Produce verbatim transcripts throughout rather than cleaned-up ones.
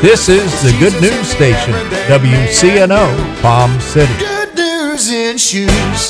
This is the Good News Station, W C N O, Palm City. Good news in shoes.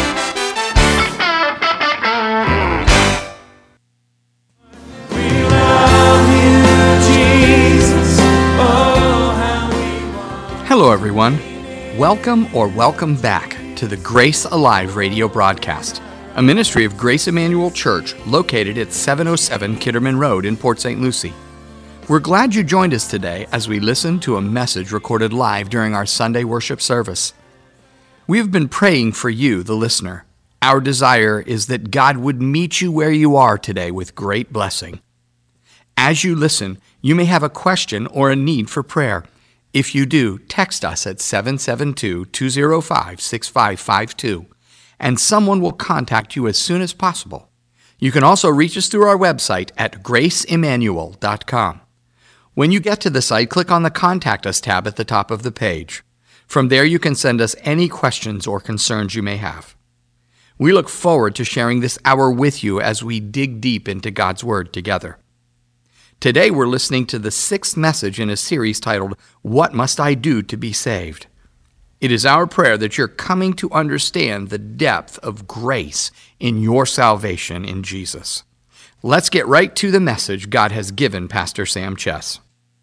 Hello, everyone. Welcome or welcome back to the Grace Alive radio broadcast, a ministry of Grace Emmanuel Church located at seven oh seven Kitterman Road in Port Saint Lucie. We're glad you joined us today as we listen to a message recorded live during our Sunday worship service. We have been praying for you, the listener. Our desire is that God would meet you where you are today with great blessing. As you listen, you may have a question or a need for prayer. If you do, text us at seven seven two, two oh five, six five five two, and someone will contact you as soon as possible. You can also reach us through our website at grace emmanuel dot com. When you get to the site, click on the Contact Us tab at the top of the page. From there, you can send us any questions or concerns you may have. We look forward to sharing this hour with you as we dig deep into God's Word together. Today, we're listening to the sixth message in a series titled, What Must I Do to Be Saved? It is our prayer that you're coming to understand the depth of grace in your salvation in Jesus. Let's get right to the message God has given Pastor Sam Chess.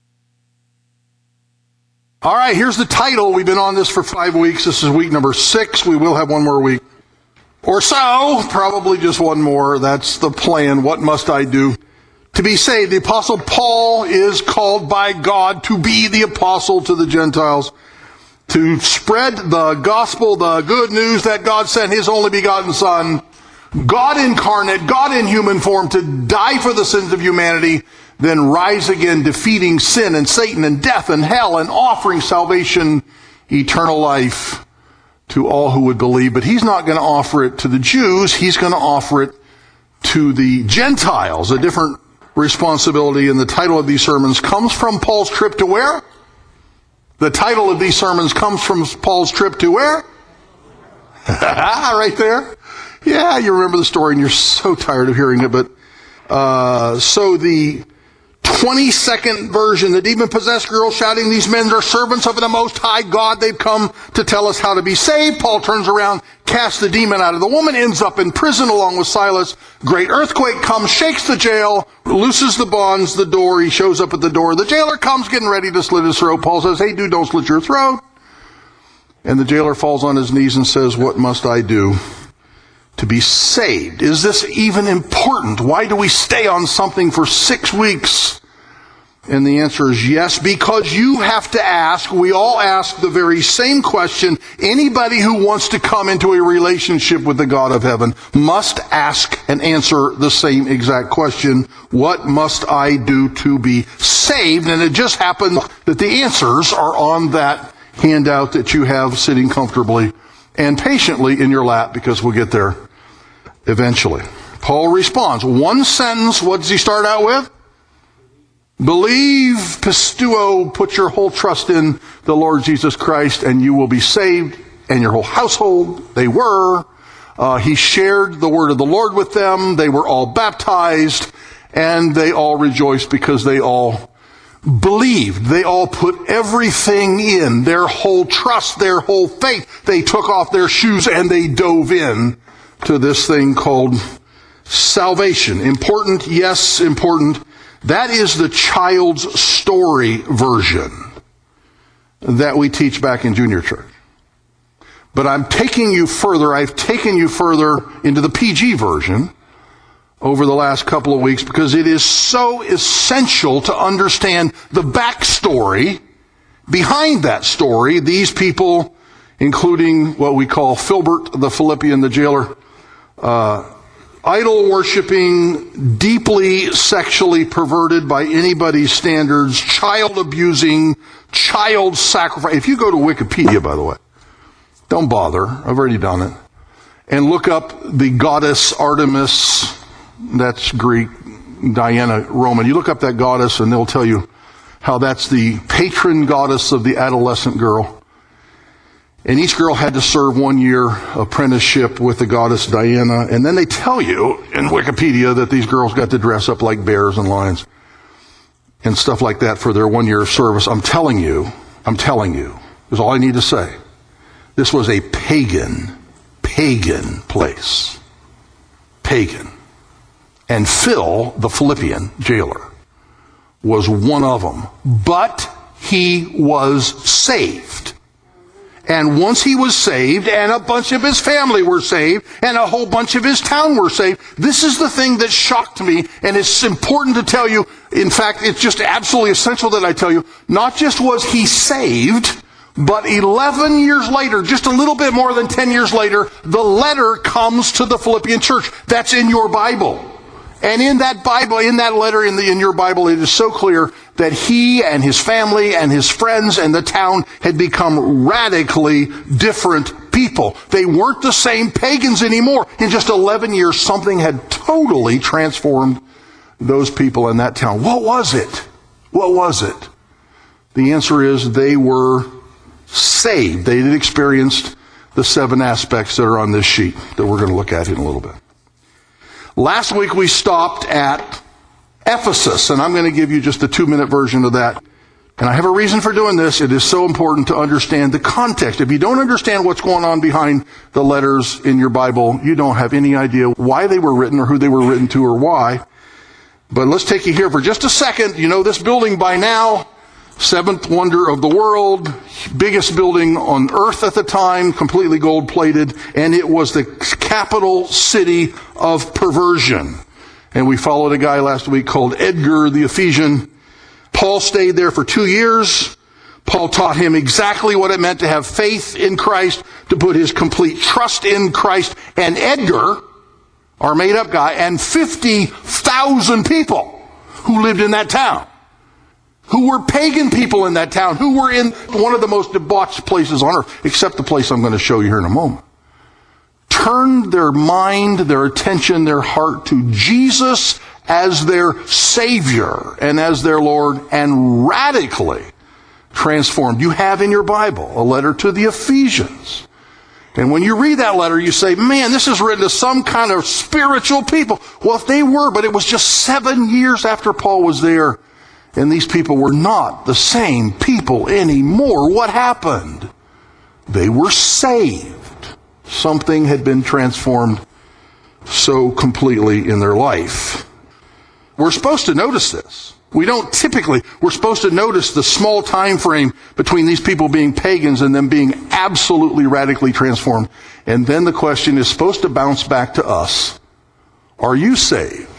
All right, here's the title. We've been on this for five weeks. This is week number six. We will have one more week or so, probably just one more. That's the plan. What must I do to be saved? The Apostle Paul is called by God to be the apostle to the Gentiles, to spread the gospel, the good news that God sent His only begotten Son, God incarnate, God in human form, to die for the sins of humanity, then rise again, defeating sin and Satan and death and hell and offering salvation, eternal life to all who would believe. But He's not going to offer it to the Jews. He's going to offer it to the Gentiles, a different responsibility. And the title of these sermons comes from Paul's trip to where? The title of these sermons comes from Paul's trip to where? Right there. Yeah, you remember the story and you're so tired of hearing it. But uh, so the twenty-second version, the demon-possessed girl shouting, "These men are servants of the Most High God. They've come to tell us how to be saved." Paul turns around, casts the demon out of the woman, ends up in prison along with Silas. Great earthquake comes, shakes the jail, looses the bonds, the door. He shows up at the door. The jailer comes getting ready to slit his throat. Paul says, "Hey, dude, don't slit your throat." And the jailer falls on his knees and says, "What must I do to be saved?" Is this even important? Why do we stay on something for six weeks? And the answer is yes, because you have to ask, we all ask the very same question. Anybody who wants to come into a relationship with the God of heaven must ask and answer the same exact question. What must I do to be saved? And it just happens that the answers are on that handout that you have sitting comfortably and patiently in your lap, because we'll get there eventually. Paul responds. One sentence, what does he start out with? Believe, pistuo, put your whole trust in the Lord Jesus Christ and you will be saved, and your whole household. They were. Uh, he shared the word of the Lord with them. They were all baptized, and they all rejoiced because they all believed. They all put everything in, their whole trust, their whole faith. They took off their shoes and they dove in to this thing called salvation. Important? Yes, important. That is the child's story version that we teach back in junior church. But I'm taking you further. I've taken you further into the P G version over the last couple of weeks, because it is so essential to understand the backstory behind that story. These people, including what we call Filbert the Philippian, the jailer, uh, idol-worshiping, deeply sexually perverted by anybody's standards, child-abusing, child sacrifice. If you go to Wikipedia, by the way, don't bother, I've already done it, and look up the goddess Artemis, that's Greek, Diana, Roman. You look up that goddess and they'll tell you how that's the patron goddess of the adolescent girl. And each girl had to serve one year apprenticeship with the goddess Diana. And then they tell you in Wikipedia that these girls got to dress up like bears and lions. and stuff like that for their one year of service. I'm telling you, I'm telling you, is all I need to say. This was a pagan, pagan place. Pagan. And Phil, the Philippian jailer, was one of them. But he was saved. And once he was saved, and a bunch of his family were saved, and a whole bunch of his town were saved, this is the thing that shocked me, and it's important to tell you. In fact, it's just absolutely essential that I tell you, not just was he saved, but eleven years later, just a little bit more than ten years later, the letter comes to the Philippian church. That's in your Bible. And in that Bible, in that letter in, the, in your Bible, it is so clear that he and his family and his friends and the town had become radically different people. They weren't the same pagans anymore. In just eleven years, something had totally transformed those people in that town. What was it? What was it? The answer is they were saved. They had experienced the seven aspects that are on this sheet that we're going to look at in a little bit. Last week we stopped at Ephesus, and I'm going to give you just a two-minute version of that. And I have a reason for doing this. It is so important to understand the context. If you don't understand what's going on behind the letters in your Bible, you don't have any idea why they were written or who they were written to or why. But let's take you here for just a second. You know this building by now. Seventh wonder of the world, biggest building on earth at the time, completely gold-plated, and it was the capital city of perversion. And we followed a guy last week called Edgar the Ephesian. Paul stayed there for two years. Paul taught him exactly what it meant to have faith in Christ, to put his complete trust in Christ. And Edgar, our made-up guy, and fifty thousand people who lived in that town, who were pagan people in that town, who were in one of the most debauched places on earth, except the place I'm going to show you here in a moment, turned their mind, their attention, their heart to Jesus as their Savior and as their Lord, and radically transformed. You have in your Bible a letter to the Ephesians. And when you read that letter, you say, man, this is written to some kind of spiritual people. Well, if they were, but it was just seven years after Paul was there, and these people were not the same people anymore. What happened? They were saved. Something had been transformed so completely in their life. We're supposed to notice this. We don't typically, we're supposed to notice the small time frame between these people being pagans and them being absolutely radically transformed. And then the question is supposed to bounce back to us. Are you saved?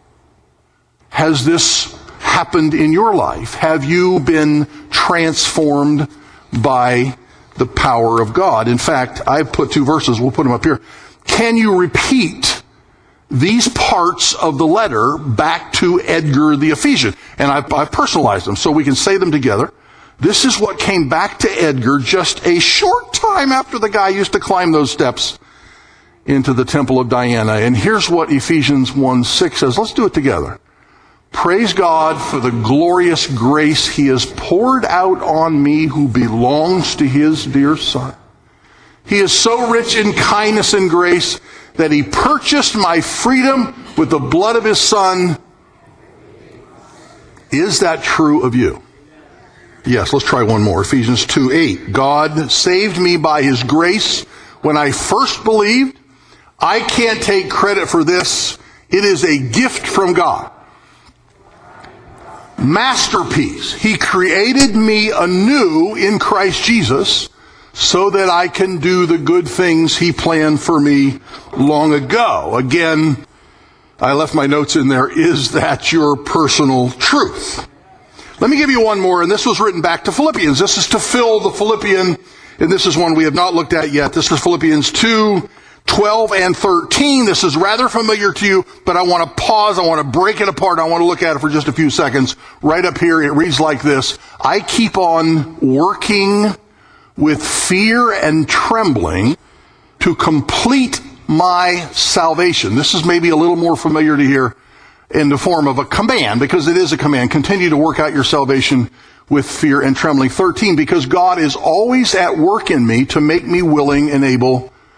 Has this happened in your life? Have you been transformed by the power of God? In fact, I've put two verses, we'll put them up here. Can you repeat these parts of the letter back to Edgar the Ephesian? And I've, I've personalized them so we can say them together. This is what came back to Edgar just a short time after the guy used to climb those steps into the temple of Diana. And here's what Ephesians one six says. Let's do it together. Praise God for the glorious grace he has poured out on me who belongs to his dear Son. He is so rich in kindness and grace that he purchased my freedom with the blood of his Son. Is that true of you? Yes, let's try one more. Ephesians two eight. God saved me by his grace when I first believed. I can't take credit for this. It is a gift from God. Masterpiece. He created me anew in Christ Jesus so that I can do the good things he planned for me long ago. Again, I left my notes in there. Is that your personal truth? Let me give you one more, and this was written back to Philippians. This is to Phil the Philippian, and this is one we have not looked at yet. This is Philippians two, twelve and thirteen. This is rather familiar to you, but I want to pause. I want to break it apart. I want to look at it for just a few seconds. Right up here, it reads like this. I keep on working with fear and trembling to complete my salvation. This is maybe a little more familiar to hear in the form of a command, because it is a command. Continue to work out your salvation with fear and trembling. thirteen, because God is always at work in me to make me willing and able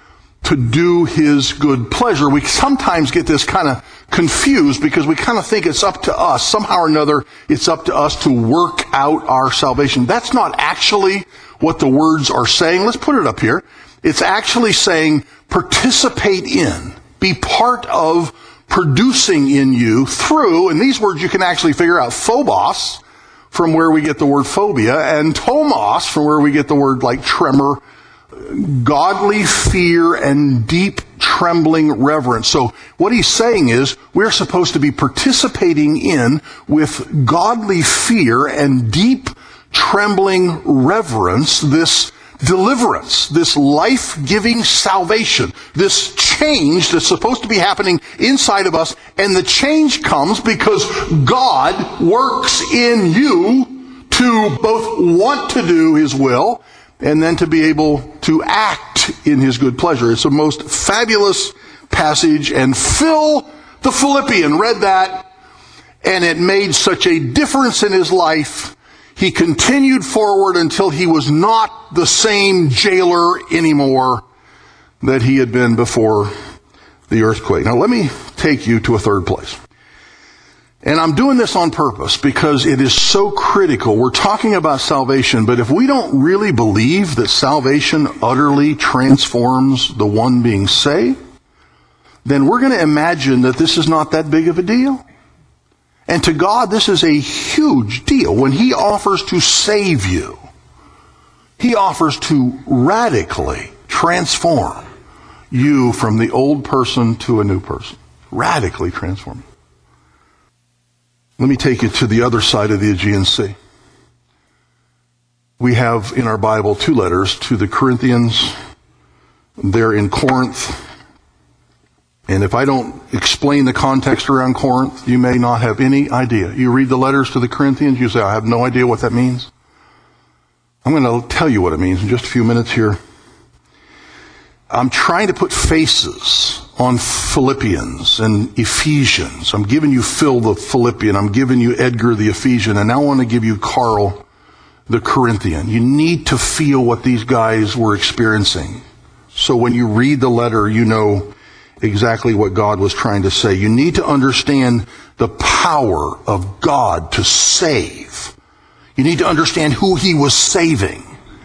to do his good pleasure. We sometimes get this kind of confused because we kind of think it's up to us. Somehow or another, it's up to us to work out our salvation. That's not actually what the words are saying. Let's put it up here. It's actually saying participate in, be part of producing in you through, and these words you can actually figure out, phobos, from where we get the word phobia, and tomos, from where we get the word like tremor, godly fear and deep trembling reverence. So what he's saying is we're supposed to be participating in with godly fear and deep trembling reverence this deliverance, this life-giving salvation, this change that's supposed to be happening inside of us. And the change comes because God works in you to both want to do his will and then to be able to act in his good pleasure. It's a most fabulous passage, and Phil the Philippian read that, and it made such a difference in his life. He continued forward until he was not the same jailer anymore that he had been before the earthquake. Now let me take you to a third place. And I'm doing this on purpose because it is so critical. We're talking about salvation, but if we don't really believe that salvation utterly transforms the one being saved, then we're going to imagine that this is not that big of a deal. And to God, this is a huge deal. When he offers to save you, he offers to radically transform you from the old person to a new person. Radically transform you. Let me take you to the other side of the Aegean Sea. We have in our Bible two letters to the Corinthians. They're in Corinth. And if I don't explain the context around Corinth, you may not have any idea. You read the letters to the Corinthians, you say, I have no idea what that means. I'm going to tell you what it means in just a few minutes here. I'm trying to put faces on Philippians and Ephesians. I'm giving you Phil the Philippian. I'm giving you Edgar the Ephesian. And now I want to give you Carl the Corinthian. You need to feel what these guys were experiencing. So when you read the letter, you know exactly what God was trying to say. You need to understand the power of God to save. You need to understand who he was saving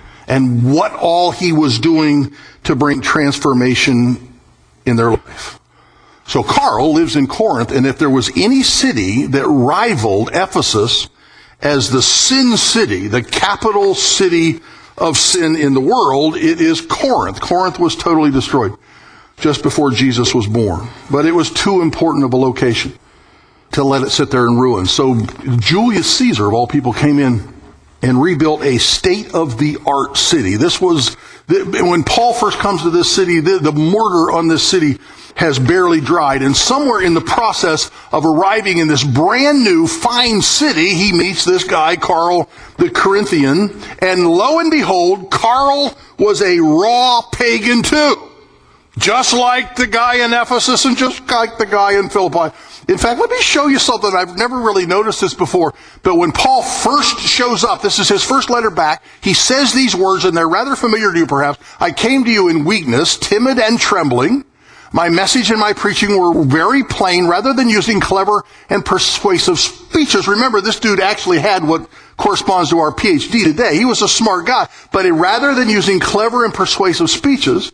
and what all he was doing to bring transformation in their life. So Carl lives in Corinth, and if there was any city that rivaled Ephesus as the sin city, the capital city of sin in the world, it is Corinth. Corinth was totally destroyed just before Jesus was born. But it was too important of a location to let it sit there in ruins. So Julius Caesar, of all people, came in and rebuilt a state-of-the-art city. This was, when Paul first comes to this city, the, the mortar on this city has barely dried. And somewhere in the process of arriving in this brand new, fine city, he meets this guy, Carl the Corinthian. And lo and behold, Carl was a raw pagan too. Just like the guy in Ephesus and just like the guy in Philippi. In fact, let me show you something. I've never really noticed this before. But when Paul first shows up, this is his first letter back, he says these words, and they're rather familiar to you perhaps. I came to you in weakness, timid and trembling. My message and my preaching were very plain, rather than using clever and persuasive speeches. Remember, this dude actually had what corresponds to our P H D today. He was a smart guy. But rather than using clever and persuasive speeches,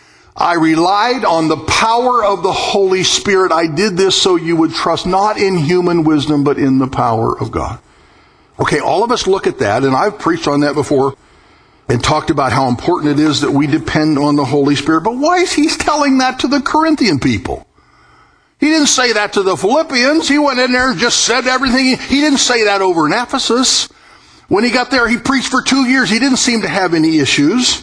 I relied on the power of the Holy Spirit. I did this so you would trust not in human wisdom, but in the power of God. Okay, all of us look at that, and I've preached on that before and talked about how important it is that we depend on the Holy Spirit. But why is he telling that to the Corinthian people? He didn't say that to the Philippians. He went in there and just said everything. He didn't say that over in Ephesus. When he got there, he preached for two years. He didn't seem to have any issues.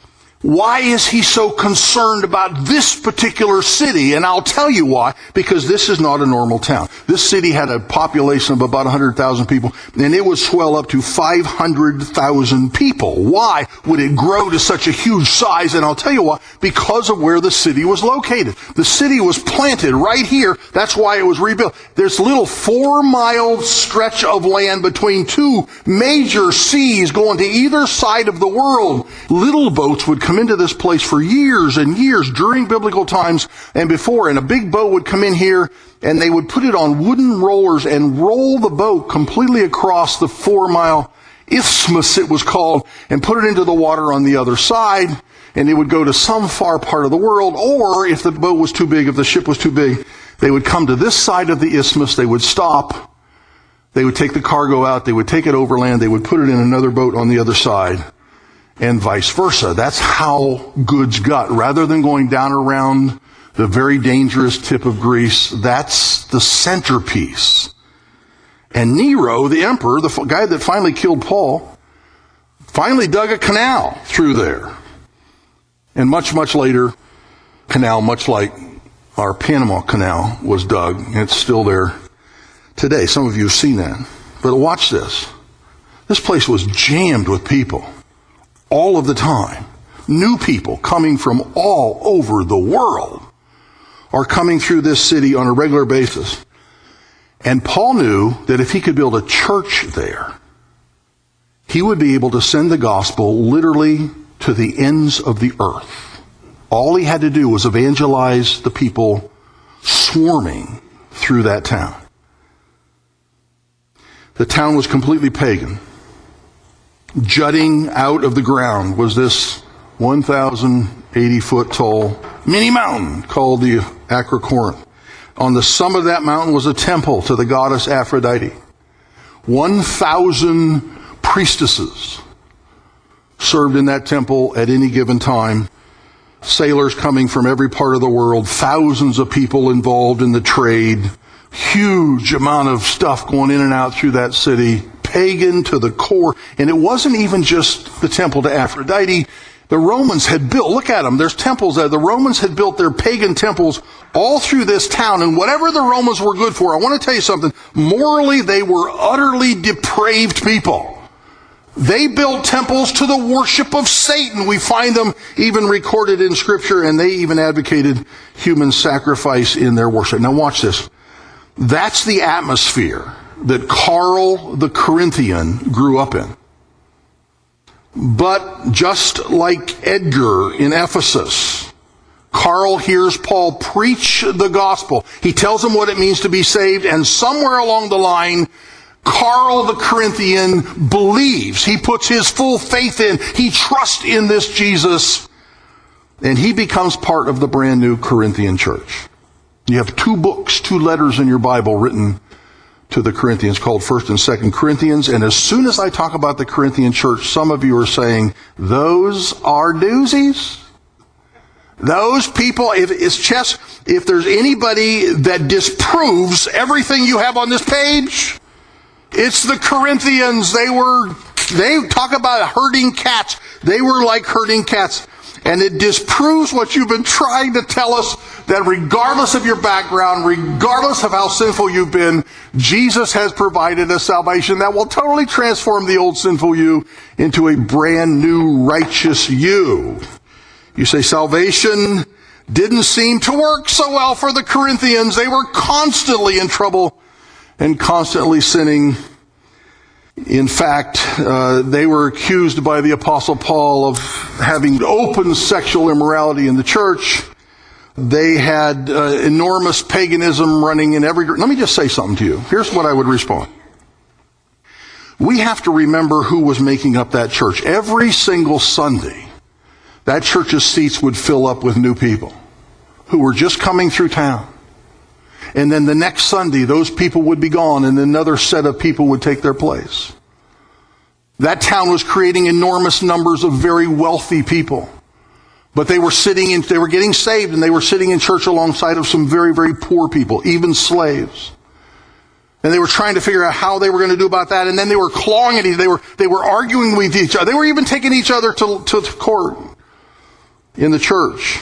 Why is he so concerned about this particular city? And I'll tell you why. Because this is not a normal town. This city had a population of about one hundred thousand people, and it would swell up to five hundred thousand people. Why would it grow to such a huge size? And I'll tell you why. Because of where the city was located. The city was planted right here. That's why it was rebuilt. There's a little four-mile stretch of land between two major seas going to either side of the world. Little boats would come come into this place for years and years during biblical times and before, and a big boat would come in here, and they would put it on wooden rollers and roll the boat completely across the four-mile isthmus, it was called, and put it into the water on the other side, and it would go to some far part of the world. Or if the boat was too big, if the ship was too big, they would come to this side of the isthmus, they would stop, they would take the cargo out, they would take it overland, they would put it in another boat on the other side, and vice versa. That's how goods got. Rather than going down around the very dangerous tip of Greece, that's the centerpiece. And Nero, the emperor, the guy that finally killed Paul, finally dug a canal through there. And much, much later, canal, much like our Panama Canal, was dug, and it's still there today. Some of you have seen that. But watch this. This place was jammed with people all of the time. New people coming from all over the world are coming through this city on a regular basis. And Paul knew that if he could build a church there, he would be able to send the gospel literally to the ends of the earth. All he had to do was evangelize the people swarming through that town. The town was completely pagan. Jutting out of the ground was this one thousand eighty foot tall mini mountain called the Acrocorinth. On the summit of that mountain was a temple to the goddess Aphrodite. one thousand priestesses served in that temple at any given time. Sailors coming from every part of the world, thousands of people involved in the trade, huge amount of stuff going in and out through that city, pagan to the core. And it wasn't even just the temple to Aphrodite. The Romans had built, look at them, there's temples there. The Romans had built their pagan temples all through this town. And whatever the Romans were good for, I want to tell you something, morally they were utterly depraved people. They built temples to the worship of Satan. We find them even recorded in Scripture, and they even advocated human sacrifice in their worship. Now watch this. That's the atmosphere that Carl the Corinthian grew up in. But just like Edgar in Ephesus, Carl hears Paul preach the gospel. He tells him what it means to be saved, and somewhere along the line, Carl the Corinthian believes. He puts his full faith in. He trusts in this Jesus. And he becomes part of the brand new Corinthian church. You have two books, two letters in your Bible written to the Corinthians called First and Second Corinthians. And as soon as I talk about the Corinthian church, some of you are saying, those are doozies. Those people, if it's just, if there's anybody that disproves everything you have on this page, it's the Corinthians. They were, they talk about herding cats. They were like herding cats. And it disproves what you've been trying to tell us, that regardless of your background, regardless of how sinful you've been, Jesus has provided a salvation that will totally transform the old sinful you into a brand new righteous you. You say salvation didn't seem to work so well for the Corinthians. They were constantly in trouble and constantly sinning. In fact, uh, they were accused by the Apostle Paul of having open sexual immorality in the church. They had uh, enormous paganism running in every... Let me just say something to you. Here's what I would respond. We have to remember who was making up that church. Every single Sunday, that church's seats would fill up with new people who were just coming through town. And then the next Sunday, those people would be gone, and another set of people would take their place. That town was creating enormous numbers of very wealthy people. But they were sitting in, they were getting saved, and they were sitting in church alongside of some very, very poor people, even slaves. And they were trying to figure out how they were going to do about that. And then they were clawing at each other. They were, they were arguing with each other. They were even taking each other to, to court in the church.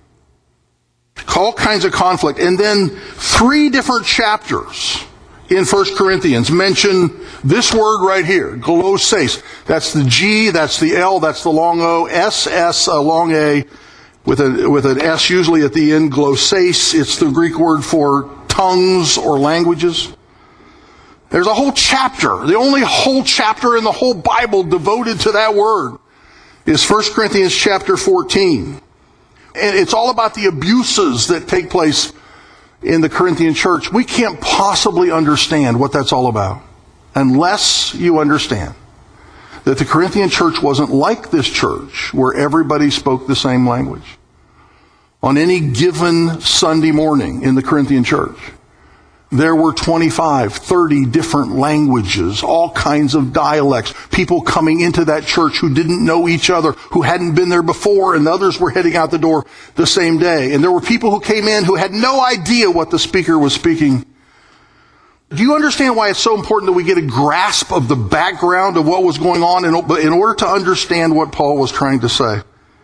All kinds of conflict. And then three different chapters in First Corinthians mention this word right here, glosses. That's the G, that's the L, that's the long O, S, S, a long A, with, a, with an S usually at the end, glosses. It's the Greek word for tongues or languages. There's a whole chapter, the only whole chapter in the whole Bible devoted to that word. is First Corinthians chapter fourteen. And it's all about the abuses that take place in the Corinthian church. We can't possibly understand what that's all about unless you understand that the Corinthian church wasn't like this church where everybody spoke the same language. On any given Sunday morning in the Corinthian church, there were twenty-five, thirty different languages, all kinds of dialects, people coming into that church who didn't know each other, who hadn't been there before, and others were heading out the door the same day. And there were people who came in who had no idea what the speaker was speaking. Do you understand why it's so important that we get a grasp of the background of what was going on in, in order to understand what Paul was trying to say?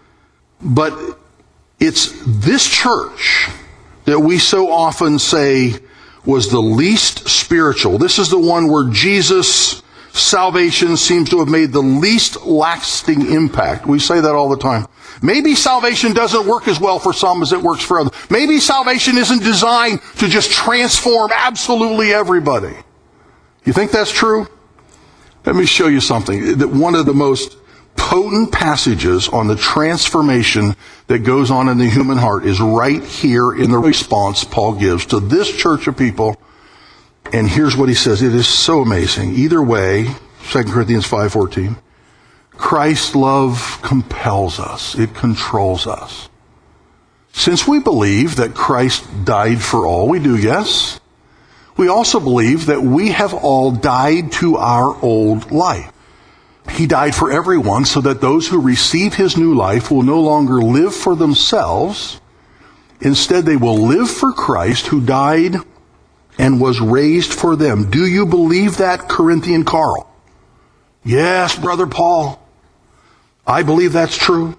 But it's this church that we so often say was the least spiritual. This is the one where Jesus' salvation seems to have made the least lasting impact. We say that all the time. Maybe salvation doesn't work as well for some as it works for others. Maybe salvation isn't designed to just transform absolutely everybody. You think that's true? Let me show you something. That one of the most potent passages on the transformation that goes on in the human heart is right here in the response Paul gives to this church of people. And here's what he says. It is so amazing. Either way, Second Corinthians five fourteen, Christ's love compels us. It controls us. Since we believe that Christ died for all, we do, yes? We also believe that we have all died to our old life. He died for everyone so that those who receive his new life will no longer live for themselves. Instead, they will live for Christ who died and was raised for them. Do you believe that, Corinthian Carl? Yes, Brother Paul. I believe that's true.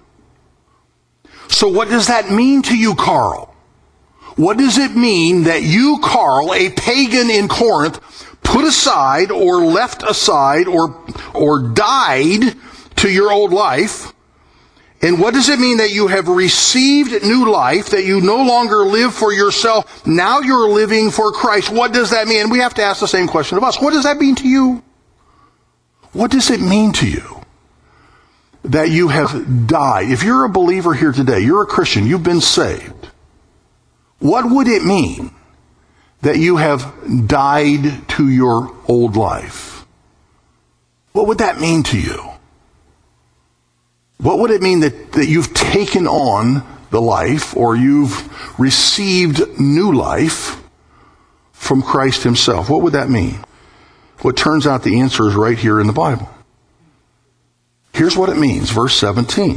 So what does that mean to you, Carl? What does it mean that you, Carl, a pagan in Corinth, put aside or left aside or, or died to your old life? And what does it mean that you have received new life, that you no longer live for yourself, now you're living for Christ? What does that mean? And we have to ask the same question of us. What does that mean to you? What does it mean to you that you have died? If you're a believer here today, you're a Christian, you've been saved, what would it mean that you have died to your old life? What would that mean to you? What would it mean that, that you've taken on the life, or you've received new life from Christ himself? What would that mean? Well, it turns out the answer is right here in the Bible. Here's what it means, verse seventeen.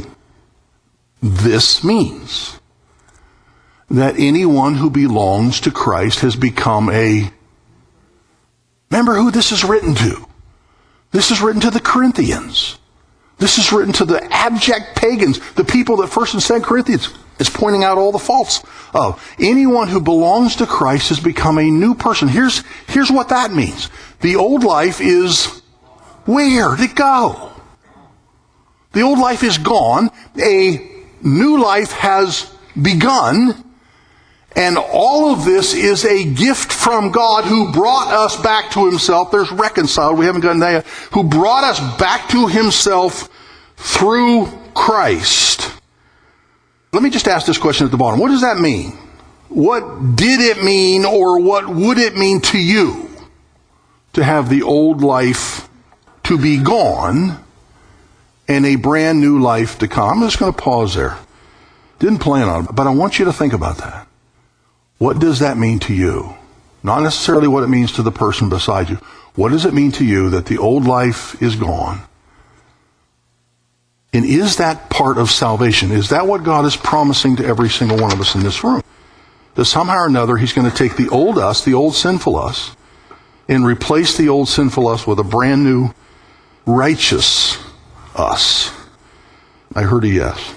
This means that anyone who belongs to Christ has become a... Remember who this is written to. This is written to the Corinthians. This is written to the abject pagans, the people that First and Second Corinthians is pointing out all the faults of. Anyone who belongs to Christ has become a new person. Here's, here's what that means. The old life is where to go. The old life is gone. A new life has begun. And all of this is a gift from God who brought us back to himself. There's reconciled. We haven't gotten that yet. Who brought us back to himself through Christ. Let me just ask this question at the bottom. What does that mean? What did it mean, or what would it mean to you to have the old life to be gone and a brand new life to come? I'm just going to pause there. Didn't plan on it, but I want you to think about that. What does that mean to you? Not necessarily what it means to the person beside you. What does it mean to you that the old life is gone? And is that part of salvation? Is that what God is promising to every single one of us in this room? That somehow or another he's going to take the old us, the old sinful us, and replace the old sinful us with a brand new righteous us? I heard a yes.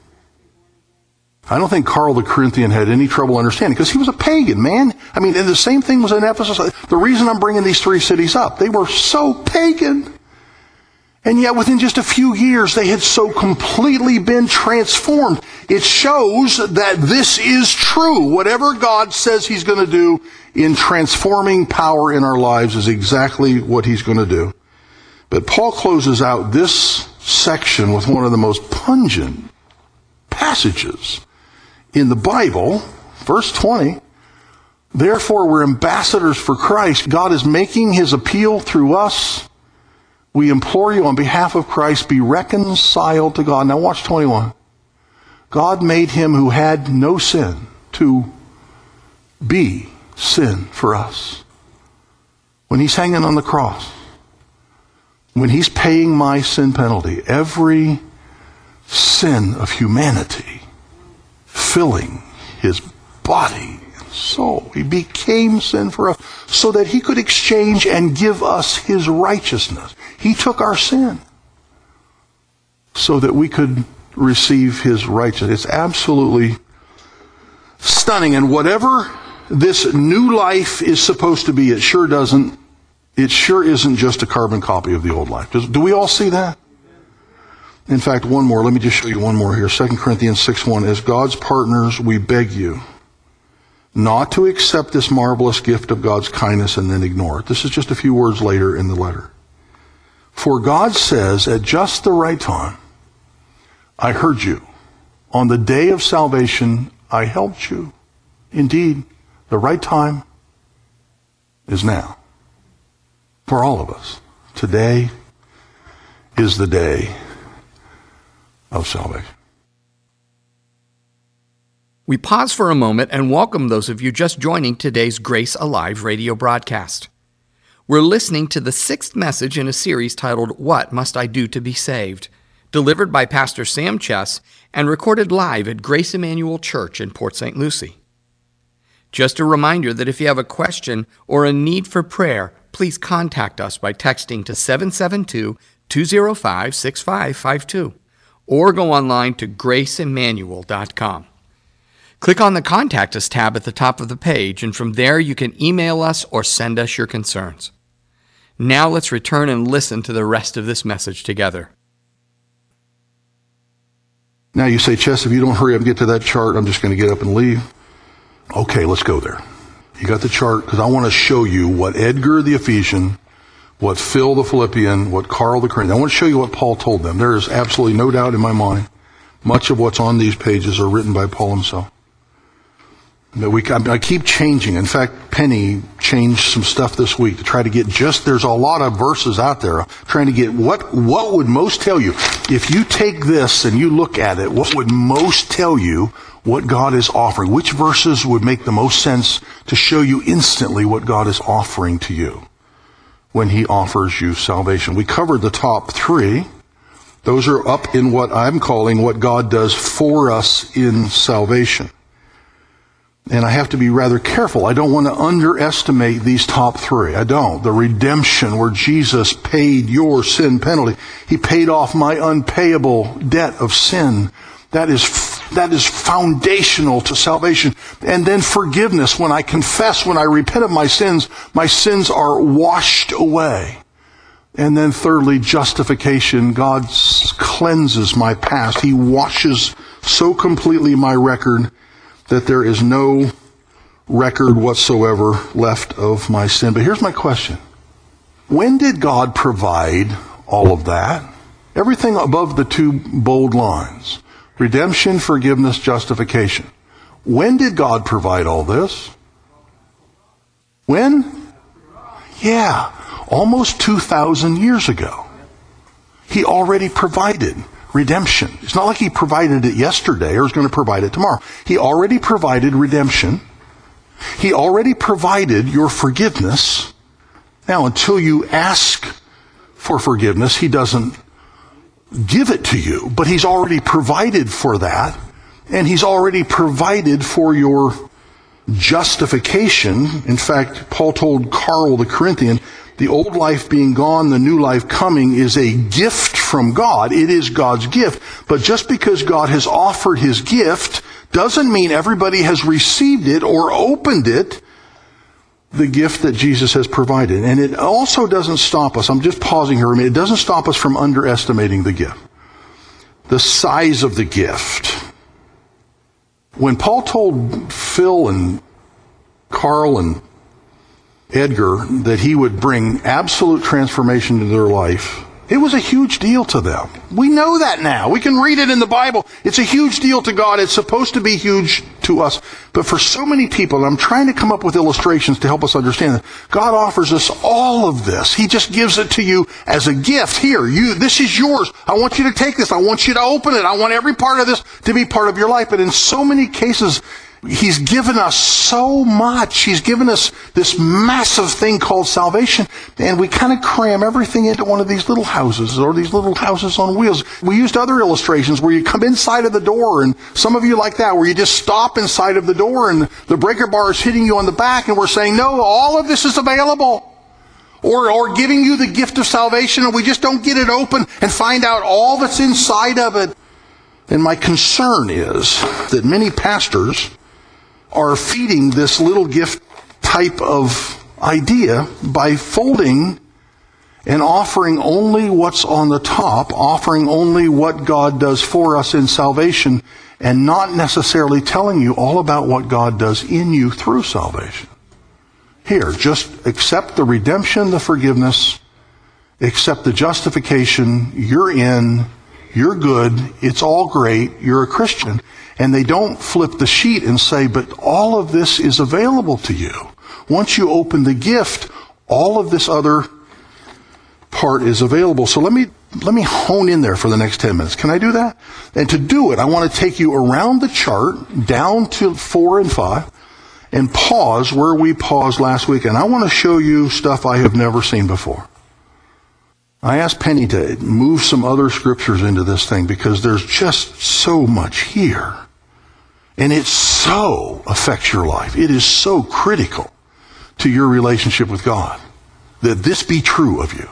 I don't think Carl the Corinthian had any trouble understanding, because he was a pagan, man. I mean, and the same thing was in Ephesus. The reason I'm bringing these three cities up, they were so pagan. And yet within just a few years, they had so completely been transformed. It shows that this is true. Whatever God says he's going to do in transforming power in our lives is exactly what he's going to do. But Paul closes out this section with one of the most pungent passages in the Bible, verse twenty. Therefore, we're ambassadors for Christ. God is making his appeal through us. We implore you on behalf of Christ, be reconciled to God. Now watch twenty-one. God made him who had no sin to be sin for us. When he's hanging on the cross, when he's paying my sin penalty, every sin of humanity filling his body and soul, he became sin for us so that he could exchange and give us his righteousness. He took our sin so that we could receive his righteousness. It's absolutely stunning. And whatever this new life is supposed to be, it sure doesn't, it sure isn't just a carbon copy of the old life. Does, do we all see that? In fact, one more. Let me just show you one more here. Second Corinthians six one. As God's partners, we beg you not to accept this marvelous gift of God's kindness and then ignore it. This is just a few words later in the letter. For God says, at just the right time, I heard you. On the day of salvation, I helped you. Indeed, the right time is now. For all of us. Today is the day of salvation. We pause for a moment and welcome those of you just joining today's Grace Alive radio broadcast. We're listening to the sixth message in a series titled, What Must I Do to Be Saved?, delivered by Pastor Sam Chess and recorded live at Grace Emmanuel Church in Port Saint Lucie. Just a reminder that if you have a question or a need for prayer, please contact us by texting to seven seven two, two zero five, six five five two or go online to grace emmanuel dot com. Click on the Contact Us tab at the top of the page, and from there you can email us or send us your concerns. Now let's return and listen to the rest of this message together. Now you say, Chess, if you don't hurry up and get to that chart, I'm just going to get up and leave. Okay, let's go there. You got the chart? Because I want to show you what Edgar the Ephesian, what Phil the Philippian, what Carl the Corinthian, I want to show you what Paul told them. There is absolutely no doubt in my mind. Much of what's on these pages are written by Paul himself. But we, I keep changing. In fact, Penny changed some stuff this week to try to get just, there's a lot of verses out there trying to get what, what would most tell you. If you take this and you look at it, what would most tell you what God is offering? Which verses would make the most sense to show you instantly what God is offering to you when he offers you salvation? We covered the top three. Those are up in what I'm calling what God does for us in salvation. And I have to be rather careful. I don't want to underestimate these top three. I don't. The redemption where Jesus paid your sin penalty. He paid off my unpayable debt of sin. That is, that is foundational to salvation. And then forgiveness. When I confess, when I repent of my sins, my sins are washed away. And then thirdly, justification. God cleanses my past. He washes so completely my record that there is no record whatsoever left of my sin. But here's my question. When did God provide all of that? Everything above the two bold lines. Redemption, forgiveness, justification. When did God provide all this? When? Yeah, almost two thousand years ago. He already provided redemption. It's not like he provided it yesterday or is going to provide it tomorrow. He already provided redemption. He already provided your forgiveness. Now, until you ask for forgiveness, he doesn't give it to you, but he's already provided for that, and he's already provided for your justification. In fact, Paul told Carl the Corinthian, the old life being gone, the new life coming is a gift from God. It is God's gift. But just because God has offered his gift doesn't mean everybody has received it or opened it, the gift that Jesus has provided. And it also doesn't stop us. I'm just pausing here a minute. It doesn't stop us from underestimating the gift. The size of the gift. When Paul told Phil and Carl and Edgar that he would bring absolute transformation to their life It was a huge deal to them. We know that now. We can read it in the Bible. It's a huge deal to God. It's supposed to be huge to us. But for so many people, and I'm trying to come up with illustrations to help us understand that God offers us all of this. He just gives it to you as a gift. Here, you, this is yours. I want you to take this. I want you to open it. I want every part of this to be part of your life. But in so many cases, He's given us so much. He's given us this massive thing called salvation, and we kind of cram everything into one of these little houses, or these little houses on wheels. We used other illustrations where you come inside of the door, and some of you like that, where you just stop inside of the door and the breaker bar is hitting you on the back, and we're saying, no, all of this is available. Or, or giving you the gift of salvation, and we just don't get it open and find out all that's inside of it. And my concern is that many pastors are feeding this little gift type of idea by folding and offering only what's on the top, offering only what God does for us in salvation, and not necessarily telling you all about what God does in you through salvation. Here, just accept the redemption, the forgiveness, accept the justification, you're in, you're good, it's all great, you're a Christian. And they don't flip the sheet and say, but all of this is available to you. Once you open the gift, all of this other part is available. So let me let me hone in there for the next ten minutes. Can I do that? And to do it, I want to take you around the chart, down to four and five, and pause where we paused last week. And I want to show you stuff I have never seen before. I asked Penny to move some other scriptures into this thing because there's just so much here. And it so affects your life. It is so critical to your relationship with God that this be true of you.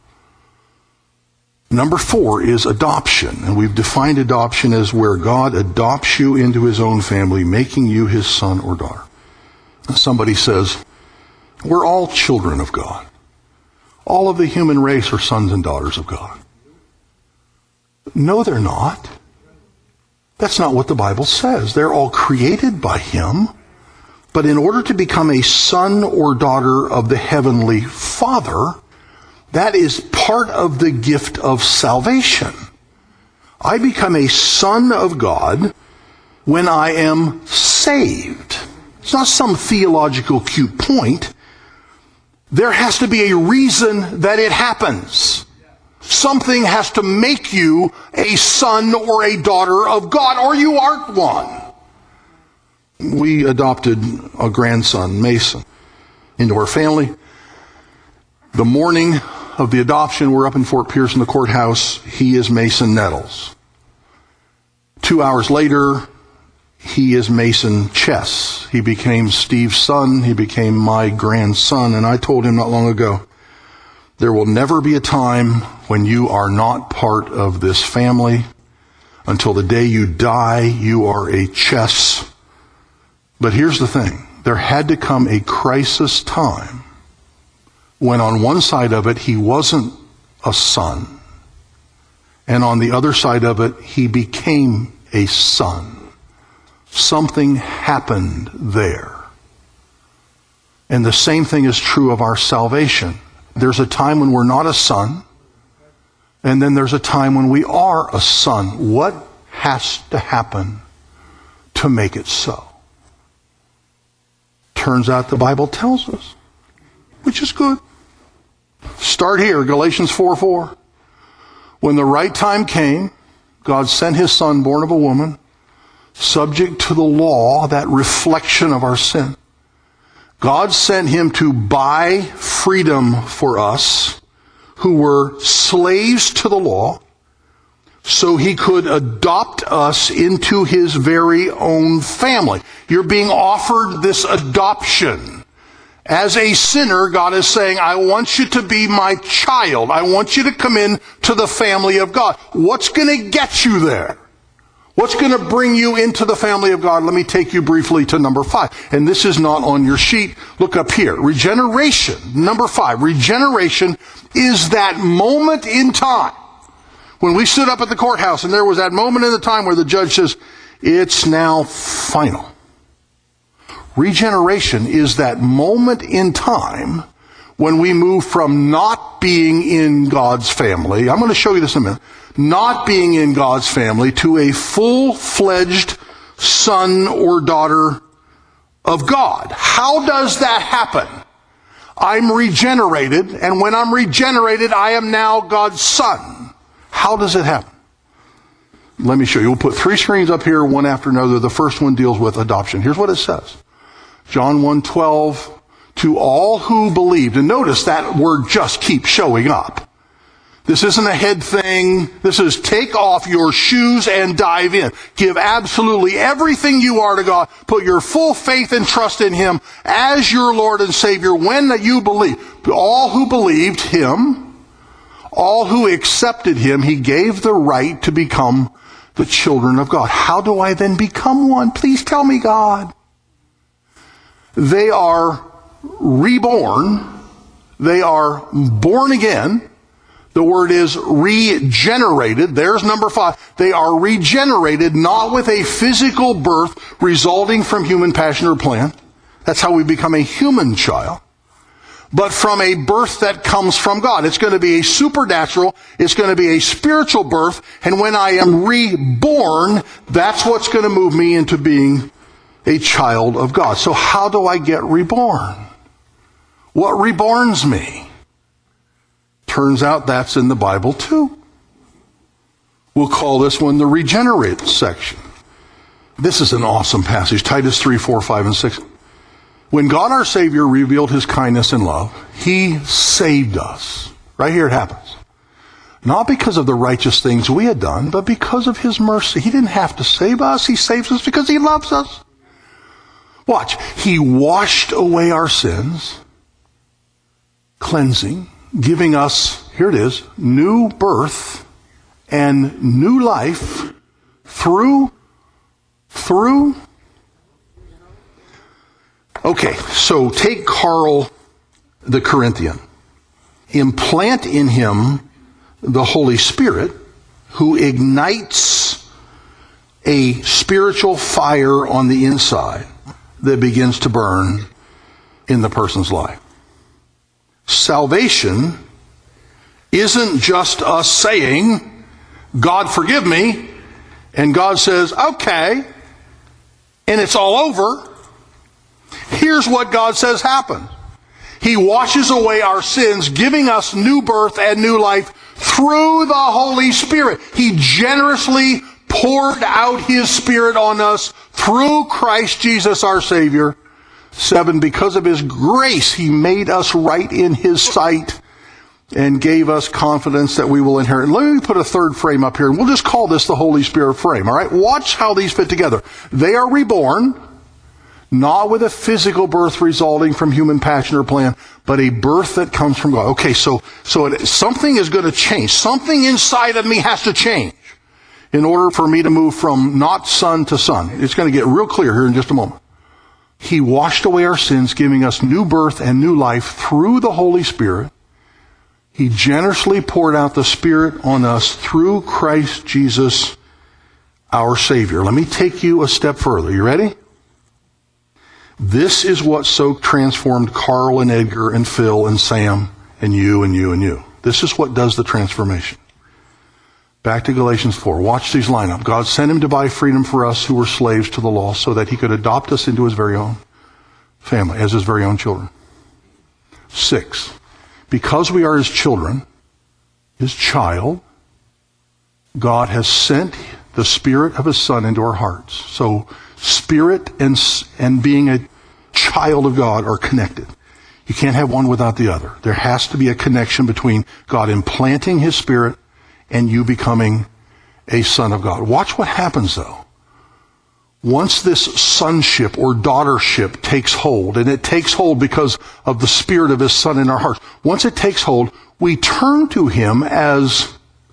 Number four is adoption. And we've defined adoption as where God adopts you into His own family, making you His son or daughter. Somebody says, we're all children of God. All of the human race are sons and daughters of God. No, they're not. That's not what the Bible says. They're all created by Him. But in order to become a son or daughter of the Heavenly Father, that is part of the gift of salvation. I become a son of God when I am saved. It's not some theological cute point. There has to be a reason that it happens. Something has to make you a son or a daughter of God, or you aren't one. We adopted a grandson, Mason, into our family. The morning of the adoption, we're up in Fort Pierce in the courthouse. He is Mason Nettles. Two hours later, he is Mason Chess. He became Steve's son. He became my grandson. And I told him not long ago, there will never be a time when you are not part of this family. Until the day you die, you are a Chess. But here's the thing. There had to come a crisis time when on one side of it, he wasn't a son. And on the other side of it, he became a son. Something happened there. And the same thing is true of our salvation. There's a time when we're not a son, and then there's a time when we are a son. What has to happen to make it so? Turns out the Bible tells us, which is good. Start here, Galatians four four. When the right time came, God sent His Son, born of a woman, subject to the law, that reflection of our sin. God sent Him to buy freedom for us who were slaves to the law, so He could adopt us into His very own family. You're being offered this adoption. As a sinner, God is saying, I want you to be my child. I want you to come in to the family of God. What's going to get you there? What's going to bring you into the family of God? Let me take you briefly to number five. And this is not on your sheet. Look up here. Regeneration. Number five. Regeneration is that moment in time when we stood up at the courthouse and there was that moment in the time where the judge says, it's now final. Regeneration is that moment in time when we move from not being in God's family, I'm going to show you this in a minute, not being in God's family to a full-fledged son or daughter of God. How does that happen? I'm regenerated, and when I'm regenerated, I am now God's son. How does it happen? Let me show you. We'll put three screens up here, one after another. The first one deals with adoption. Here's what it says. John one twelve, to all who believed. And notice that word just keeps showing up. This isn't a head thing. This is take off your shoes and dive in. Give absolutely everything you are to God. Put your full faith and trust in Him as your Lord and Savior when you believe. All who believed Him, all who accepted Him, He gave the right to become the children of God. How do I then become one? Please tell me, God. They are reborn. They are born again. The word is regenerated. There's number five. They are regenerated not with a physical birth resulting from human passion or plan. That's how we become a human child. But from a birth that comes from God. It's going to be a supernatural, it's going to be a spiritual birth, and when I am reborn, that's what's going to move me into being a child of God. So how do I get reborn? What reborns me? Turns out that's in the Bible too. We'll call this one the regenerate section. This is an awesome passage. Titus three, four, five, and six. When God our Savior revealed His kindness and love, He saved us. Right here it happens. Not because of the righteous things we had done, but because of His mercy. He didn't have to save us. He saves us because He loves us. Watch. He washed away our sins, cleansing, giving us, here it is, new birth and new life through, through. Okay, so take Carl the Corinthian. Implant in him the Holy Spirit, who ignites a spiritual fire on the inside that begins to burn in the person's life. Salvation isn't just us saying, God forgive me, and God says, okay, and it's all over. Here's what God says happens. He washes away our sins, giving us new birth and new life through the Holy Spirit. He generously poured out His Spirit on us through Christ Jesus our Savior. Seven, because of His grace, He made us right in His sight and gave us confidence that we will inherit. Let me put a third frame up here, and we'll just call this the Holy Spirit frame, all right? Watch how these fit together. They are reborn, not with a physical birth resulting from human passion or plan, but a birth that comes from God. Okay, so, so it, something is going to change. Something inside of me has to change in order for me to move from not son to son. It's going to get real clear here in just a moment. He washed away our sins, giving us new birth and new life through the Holy Spirit. He generously poured out the Spirit on us through Christ Jesus, our Savior. Let me take you a step further. You ready? This is what so transformed Carl and Edgar and Phil and Sam and you and you and you. This is what does the transformation. Back to Galatians four. Watch these line up. God sent Him to buy freedom for us who were slaves to the law so that He could adopt us into His very own family, as His very own children. Six. Because we are His children, His child, God has sent the Spirit of His Son into our hearts. So Spirit and, and being a child of God are connected. You can't have one without the other. There has to be a connection between God implanting His Spirit and you becoming a son of God. Watch what happens, though. Once this sonship or daughtership takes hold, and it takes hold because of the Spirit of His Son in our hearts, once it takes hold, we turn to Him as,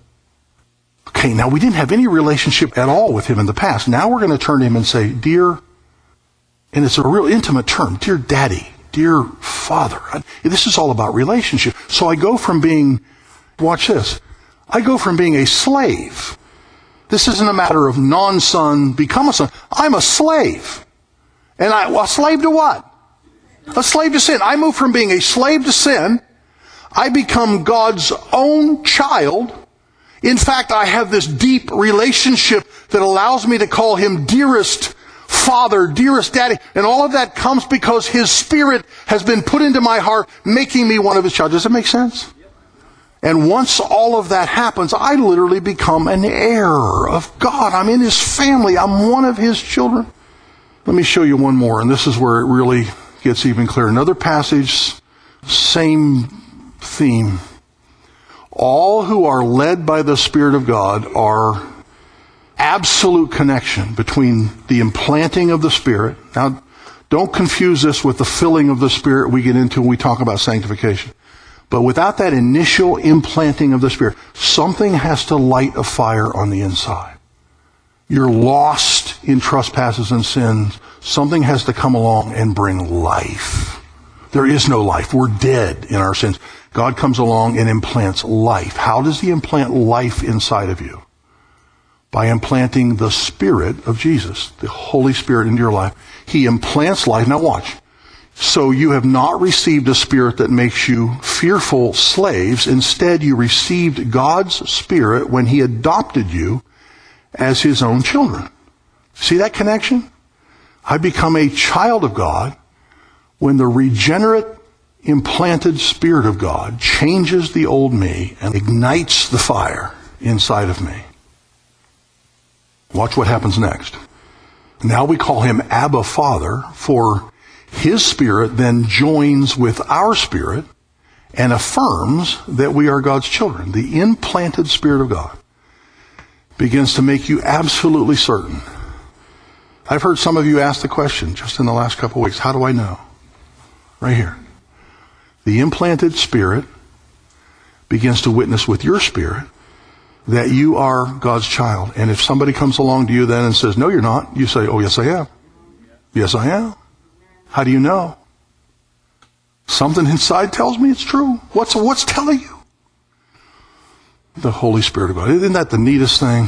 okay, now we didn't have any relationship at all with Him in the past. Now we're going to turn to Him and say, dear, and it's a real intimate term, dear Daddy, dear Father. This is all about relationship. So I go from being, watch this, I go from being a slave. This isn't a matter of non-son, become a son. I'm a slave. And I, well, a slave to what? A slave to sin. I move from being a slave to sin. I become God's own child. In fact, I have this deep relationship that allows me to call him dearest Father, dearest Daddy. And all of that comes because his Spirit has been put into my heart, making me one of his children. Does that make sense? And once all of that happens, I literally become an heir of God. I'm in his family. I'm one of his children. Let me show you one more, and this is where it really gets even clearer. Another passage, same theme. All who are led by the Spirit of God are absolute connection between the implanting of the Spirit. Now, don't confuse this with the filling of the Spirit we get into when we talk about sanctification. But without that initial implanting of the Spirit, something has to light a fire on the inside. You're lost in trespasses and sins. Something has to come along and bring life. There is no life. We're dead in our sins. God comes along and implants life. How does he implant life inside of you? By implanting the Spirit of Jesus, the Holy Spirit into your life. He implants life. Now watch. So you have not received a spirit that makes you fearful slaves. Instead, you received God's Spirit when he adopted you as his own children. See that connection? I become a child of God when the regenerate, implanted Spirit of God changes the old me and ignites the fire inside of me. Watch what happens next. Now we call him Abba Father, for his Spirit then joins with our spirit and affirms that we are God's children. The implanted Spirit of God begins to make you absolutely certain. I've heard some of you ask the question just in the last couple of weeks, how do I know? Right here. The implanted Spirit begins to witness with your spirit that you are God's child. And if somebody comes along to you then and says, no, you're not, you say, oh, yes, I am. Yes, I am. How do you know? Something inside tells me it's true. What's, what's telling you? The Holy Spirit of God. Isn't that the neatest thing?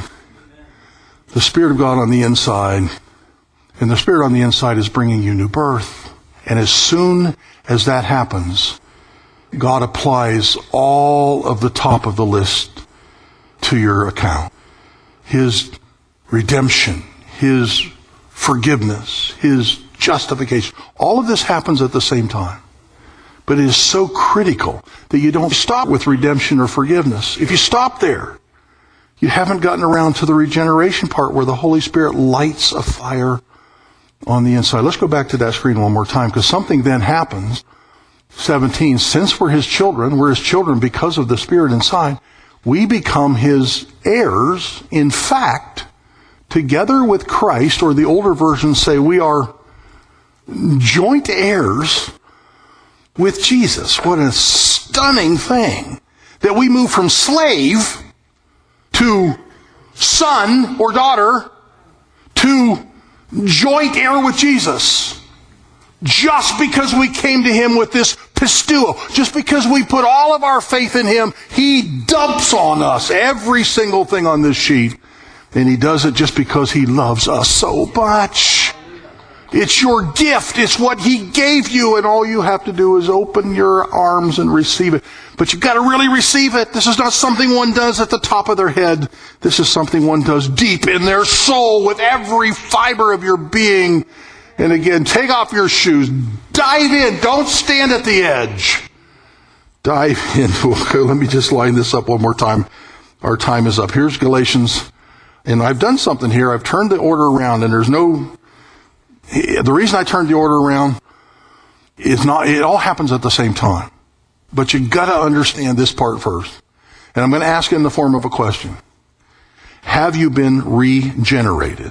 The Spirit of God on the inside. And the Spirit on the inside is bringing you new birth. And as soon as that happens, God applies all of the top of the list to your account. His redemption, his forgiveness, his justification. All of this happens at the same time. But it is so critical that you don't stop with redemption or forgiveness. If you stop there, you haven't gotten around to the regeneration part where the Holy Spirit lights a fire on the inside. Let's go back to that screen one more time, because something then happens. seventeen, since we're his children, we're his children because of the Spirit inside, we become his heirs. In fact, together with Christ, or the older versions say we are joint heirs with Jesus. What a stunning thing that we move from slave to son or daughter to joint heir with Jesus. Just because we came to him with this pistuo, just because we put all of our faith in him, he dumps on us every single thing on this sheet. And he does it just because he loves us so much. It's your gift. It's what he gave you, and all you have to do is open your arms and receive it. But you've got to really receive it. This is not something one does at the top of their head. This is something one does deep in their soul with every fiber of your being. And again, take off your shoes. Dive in. Don't stand at the edge. Dive in. Okay, let me just line this up one more time. Our time is up. Here's Galatians. And I've done something here. I've turned the order around, and there's no... The reason I turned the order around is not... It all happens at the same time. But you got to understand this part first. And I'm going to ask it in the form of a question. Have you been regenerated?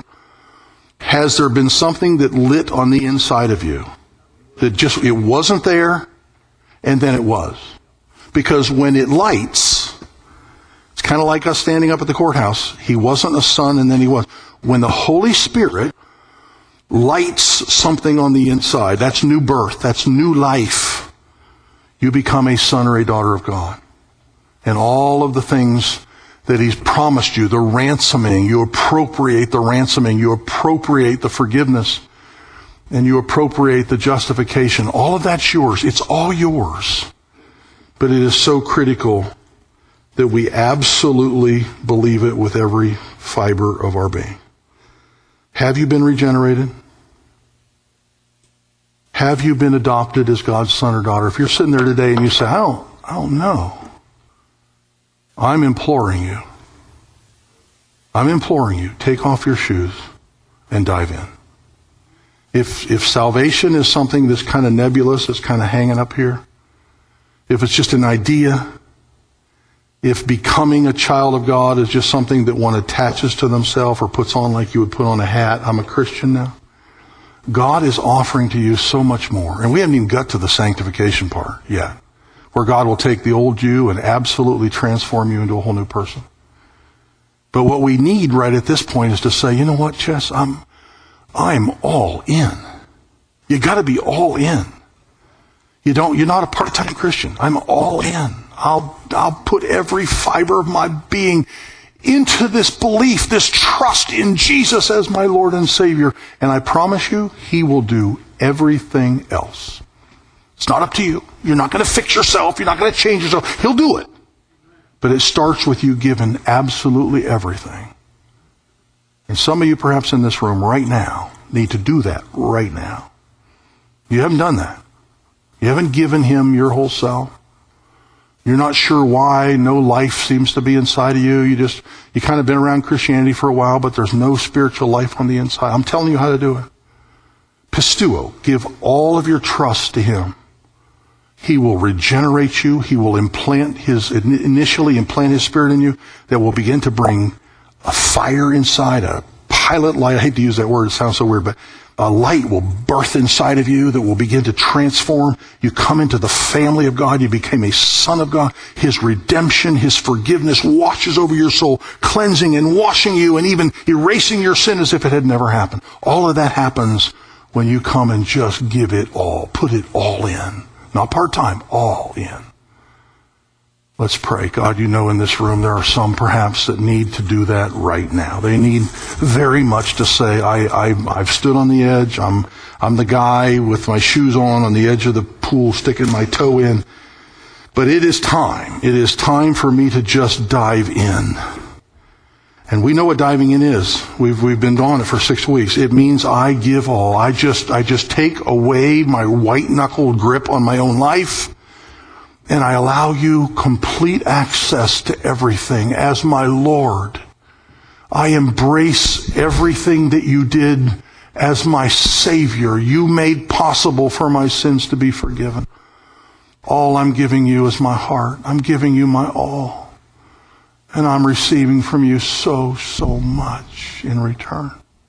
Has there been something that lit on the inside of you that just, it wasn't there, and then it was? Because when it lights, it's kind of like us standing up at the courthouse. He wasn't a son, and then he was. When the Holy Spirit lights something on the inside, that's new birth, that's new life. You become a son or a daughter of God. And all of the things that he's promised you, the ransoming, you appropriate the ransoming, you appropriate the forgiveness. and you appropriate the justification, all of that's yours. It's all yours. But it is so critical that we absolutely believe it with every fiber of our being. Have you been regenerated? Have you been adopted as God's son or daughter? If you're sitting there today and you say, I don't, I don't know. I'm imploring you. I'm imploring you, take off your shoes and dive in. If if salvation is something that's kind of nebulous, that's kind of hanging up here, if it's just an idea, if becoming a child of God is just something that one attaches to themselves or puts on like you would put on a hat, I'm a Christian now, God is offering to you so much more. And we haven't even got to the sanctification part yet, where God will take the old you and absolutely transform you into a whole new person. But what we need right at this point is to say, you know what, Chess, I'm, I'm all in. You got to be all in. You don't, you're not a part-time Christian. I'm all in. I'll, I'll put every fiber of my being into this belief, this trust in Jesus as my Lord and Savior. And I promise you, He will do everything else. It's not up to you. You're not going to fix yourself. You're not going to change yourself. He'll do it. But it starts with you giving absolutely everything. And some of you perhaps in this room right now need to do that right now. You haven't done that. You haven't given Him your whole self. You're not sure why no life seems to be inside of you. You just, you kind of been around Christianity for a while, but there's no spiritual life on the inside. I'm telling you how to do it. Pistuo, give all of your trust to Him. He will regenerate you. He will implant his, initially implant His Spirit in you that will begin to bring a fire inside, a pilot light. I hate to use that word. It sounds so weird, but a light will birth inside of you that will begin to transform. You come into the family of God. You became a son of God. His redemption, His forgiveness washes over your soul, cleansing and washing you and even erasing your sin as if it had never happened. All of that happens when you come and just give it all, put it all in. Not part-time, all in. Let's pray. God, you know in this room there are some perhaps that need to do that right now. They need very much to say, I, I, I've stood on the edge. I'm, I'm the guy with my shoes on on the edge of the pool, sticking my toe in. But it is time. It is time for me to just dive in. And we know what diving in is. We've we've been on it for six weeks. It means I give all. I just I just take away my white-knuckled grip on my own life, and I allow you complete access to everything as my Lord. I embrace everything that you did as my Savior. You made possible for my sins to be forgiven. All I'm giving you is my heart. I'm giving you my all. And I'm receiving from you so, so much in return.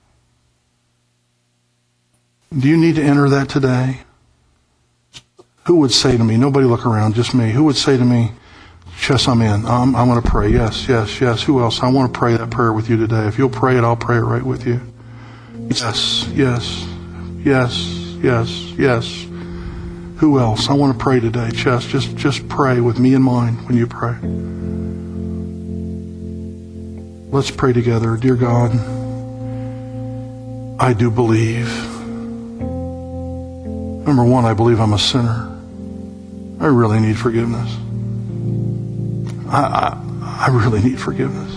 Do you need to enter that today? Who would say to me, nobody look around, just me, who would say to me, Chess, I'm in. I'm, I want to pray. Yes, yes, yes. Who else? I want to pray that prayer with you today. If you'll pray it, I'll pray it right with you. Yes, yes, yes, yes, yes. Who else? I want to pray today. Chess, just, just pray with me in mind when you pray. Let's pray together. Dear God, I do believe. Number one, I believe I'm a sinner. I really need forgiveness. I, I, I really need forgiveness.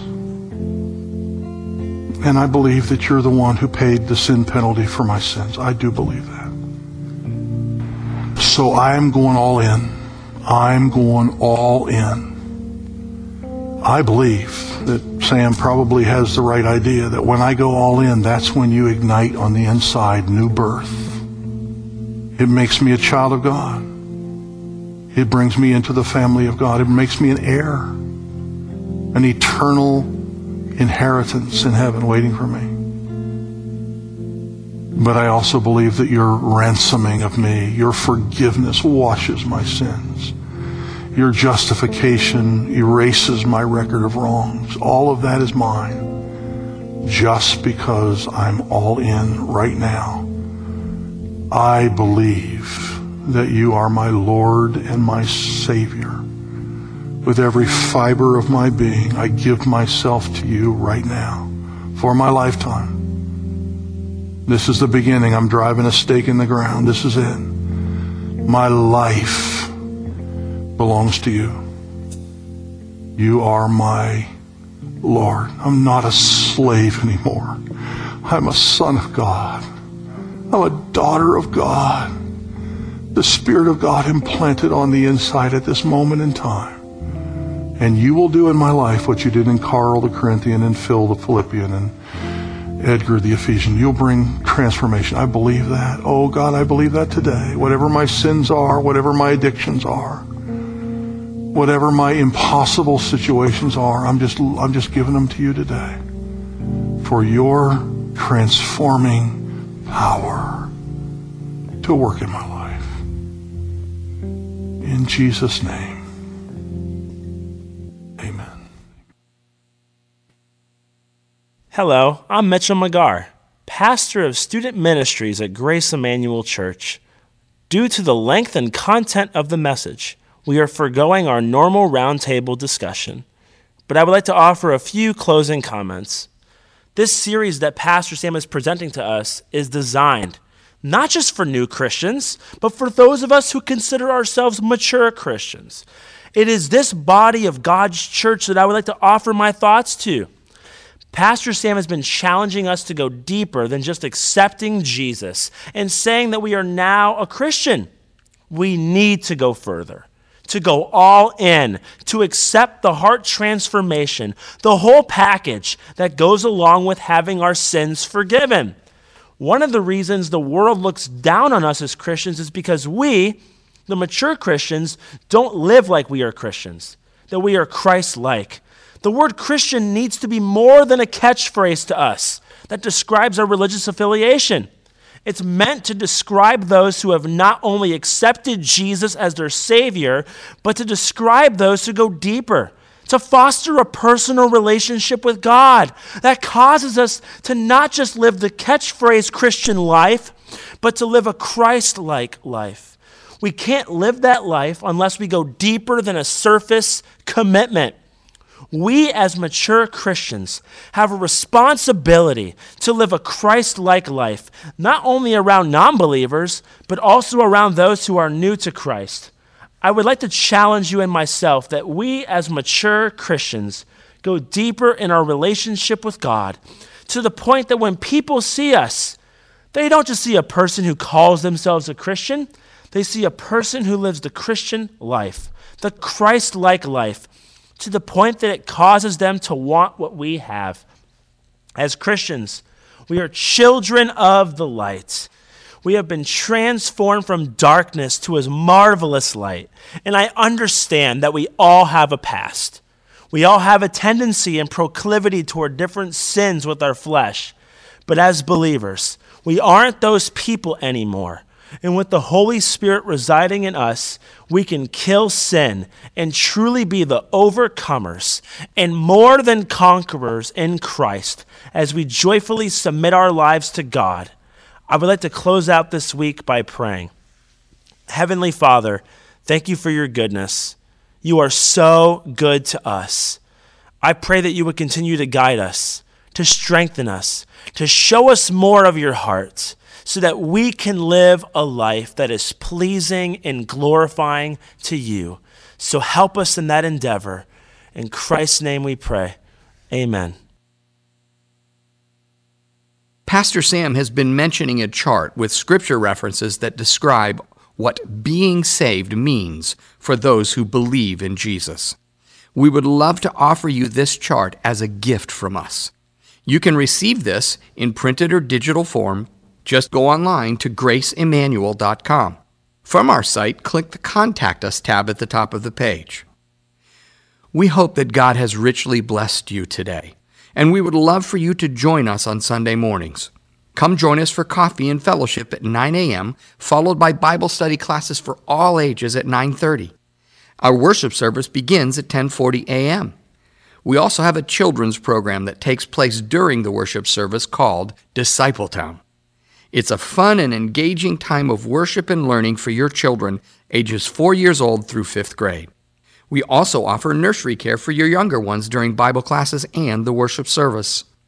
And I believe that you're the one who paid the sin penalty for my sins. I do believe that. So I am going all in. I'm going all in. I believe that Sam probably has the right idea that when I go all in, that's when you ignite on the inside new birth. It makes me a child of God. It brings me into the family of God. It makes me an heir, an eternal inheritance in heaven waiting for me. But I also believe that your ransoming of me, your forgiveness washes my sins. Your justification erases my record of wrongs. All of that is mine just because I'm all in right now. I believe that you are my Lord and my Savior. With every fiber of my being, I give myself to you right now for my lifetime. This is the beginning. I'm driving a stake in the ground. This is it. My life belongs to you. You are my Lord. I'm not a slave anymore. I'm a son of God. I'm a daughter of God. The Spirit of God implanted on the inside at this moment in time. And you will do in my life what you did in Carl the Corinthian and Phil the Philippian and Edgar the Ephesian. You'll bring transformation. I believe that. Oh God, I believe that today. Whatever my sins are, whatever my addictions are, whatever my impossible situations are, I'm just I'm just giving them to you today for your transforming power to work in my life. In Jesus' name. Hello, I'm Mitchell McGarr, pastor of student ministries at Grace Emmanuel Church. Due to the length and content of the message, we are forgoing our normal roundtable discussion, but I would like to offer a few closing comments. This series that Pastor Sam is presenting to us is designed not just for new Christians, but for those of us who consider ourselves mature Christians. It is this body of God's church that I would like to offer my thoughts to. Pastor Sam has been challenging us to go deeper than just accepting Jesus and saying that we are now a Christian. We need to go further, to go all in, to accept the heart transformation, the whole package that goes along with having our sins forgiven. One of the reasons the world looks down on us as Christians is because we, the mature Christians, don't live like we are Christians, that we are Christ-like. The word Christian needs to be more than a catchphrase to us that describes our religious affiliation. It's meant to describe those who have not only accepted Jesus as their Savior, but to describe those who go deeper, to foster a personal relationship with God that causes us to not just live the catchphrase Christian life, but to live a Christ-like life. We can't live that life unless we go deeper than a surface commitment. We as mature Christians have a responsibility to live a Christ-like life, not only around non-believers, but also around those who are new to Christ. I would like to challenge you and myself that we as mature Christians go deeper in our relationship with God to the point that when people see us, they don't just see a person who calls themselves a Christian, they see a person who lives the Christian life, the Christ-like life, to the point that it causes them to want what we have. As Christians, we are children of the light. We have been transformed from darkness to his marvelous light. And I understand that we all have a past. We all have a tendency and proclivity toward different sins with our flesh. But as believers, we aren't those people anymore. And with the Holy Spirit residing in us, we can kill sin and truly be the overcomers and more than conquerors in Christ as we joyfully submit our lives to God. I would like to close out this week by praying. Heavenly Father, thank you for your goodness. You are so good to us. I pray that you would continue to guide us, to strengthen us, to show us more of your heart, so that we can live a life that is pleasing and glorifying to you. So help us in that endeavor. In Christ's name we pray. Amen. Pastor Sam has been mentioning a chart with scripture references that describe what being saved means for those who believe in Jesus. We would love to offer you this chart as a gift from us. You can receive this in printed or digital form. Just go online to grace emmanuel dot com. From our site, click the Contact Us tab at the top of the page. We hope that God has richly blessed you today, and we would love for you to join us on Sunday mornings. Come join us for coffee and fellowship at nine a.m., followed by Bible study classes for all ages at nine thirty. Our worship service begins at ten forty a.m. We also have a children's program that takes place during the worship service called Discipletown. It's a fun and engaging time of worship and learning for your children ages four years old through fifth grade. We also offer nursery care for your younger ones during Bible classes and the worship service.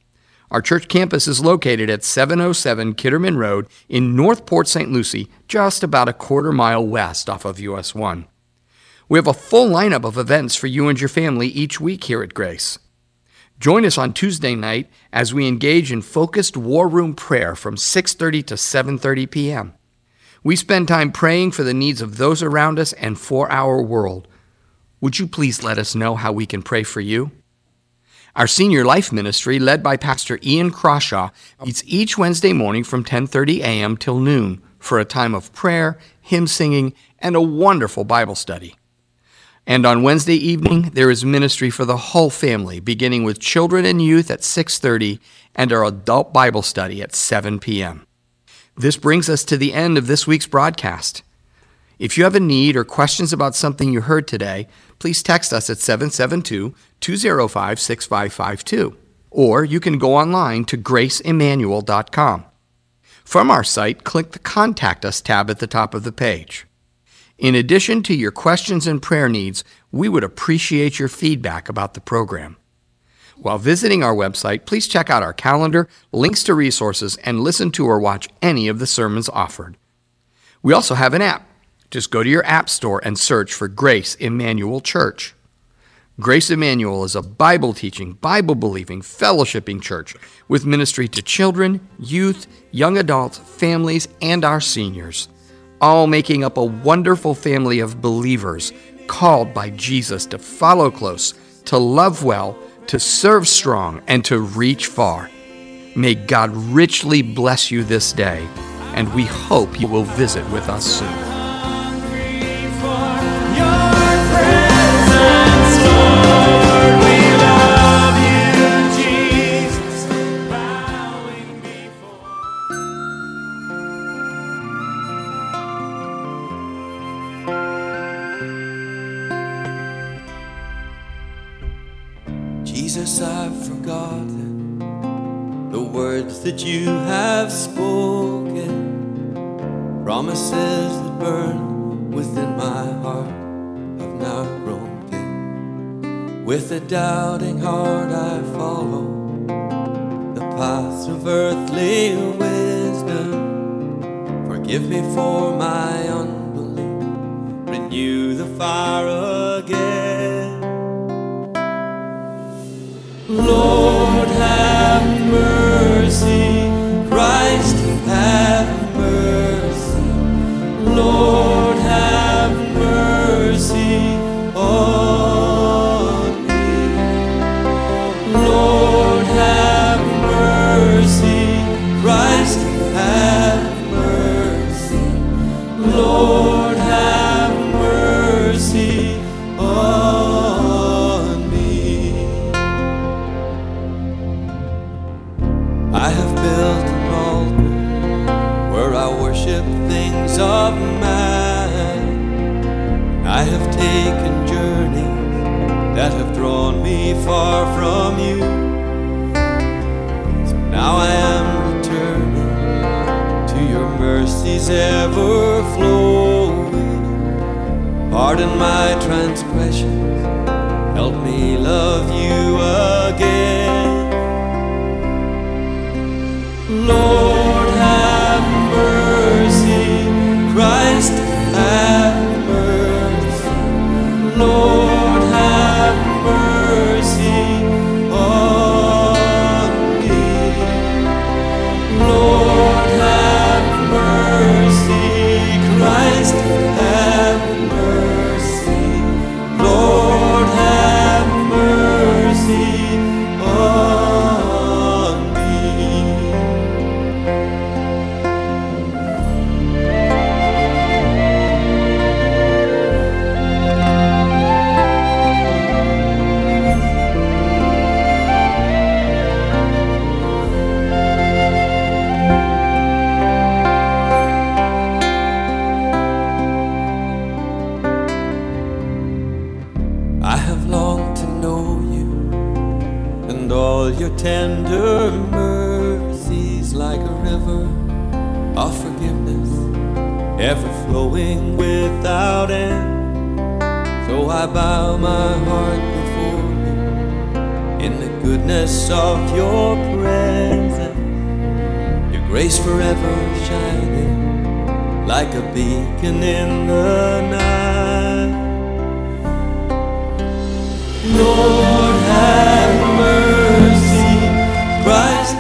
Our church campus is located at seven oh seven Kitterman Road in North Port Saint Lucie, just about a quarter mile west off of U S one. We have a full lineup of events for you and your family each week here at Grace. Join us on Tuesday night as we engage in focused war room prayer from six thirty to seven thirty p.m. We spend time praying for the needs of those around us and for our world. Would you please let us know how we can pray for you? Our Senior Life Ministry, led by Pastor Ian Crawshaw, meets each Wednesday morning from ten thirty a.m. till noon for a time of prayer, hymn singing, and a wonderful Bible study. And on Wednesday evening, there is ministry for the whole family, beginning with children and youth at six thirty and our adult Bible study at seven p.m. This brings us to the end of this week's broadcast. If you have a need or questions about something you heard today, please text us at seven seven two, two oh five, six five five two, or you can go online to grace emmanuel dot com. From our site, click the Contact Us tab at the top of the page. In addition to your questions and prayer needs, we would appreciate your feedback about the program. While visiting our website, please check out our calendar, links to resources, and listen to or watch any of the sermons offered. We also have an app. Just go to your app store and search for Grace Emmanuel Church. Grace Emmanuel is a Bible-teaching, Bible-believing, fellowshipping church with ministry to children, youth, young adults, families, and our seniors, all making up a wonderful family of believers called by Jesus to follow close, to love well, to serve strong, and to reach far. May God richly bless you this day, and we hope you will visit with us soon. Jesus, I've forgotten the words that you have spoken. Promises that burn within my heart have now grown dim. With a doubting heart I follow the paths of earthly wisdom. Forgive me for my unbelief, renew the fire again. Lord, have mercy. Christ, have mercy. Lord, have mercy on me. Lord, have mercy. Christ, have mercy. Lord, have mercy on me. I have built an altar where I worship things of man. I have taken journeys that have drawn me far from you. So now I am returning to your mercies ever flowing. Pardon my transgressions, help me love you again. Lord, have mercy. Christ, have mercy. Lord, have mercy on me. Lord, have mercy. Christ, have mercy. Lord, have mercy on me. I have longed to know you and all your tender mercies, like a river of forgiveness, ever flowing without end. So I bow my heart before you in the goodness of your presence. face forever shining like a beacon in the night. Lord, have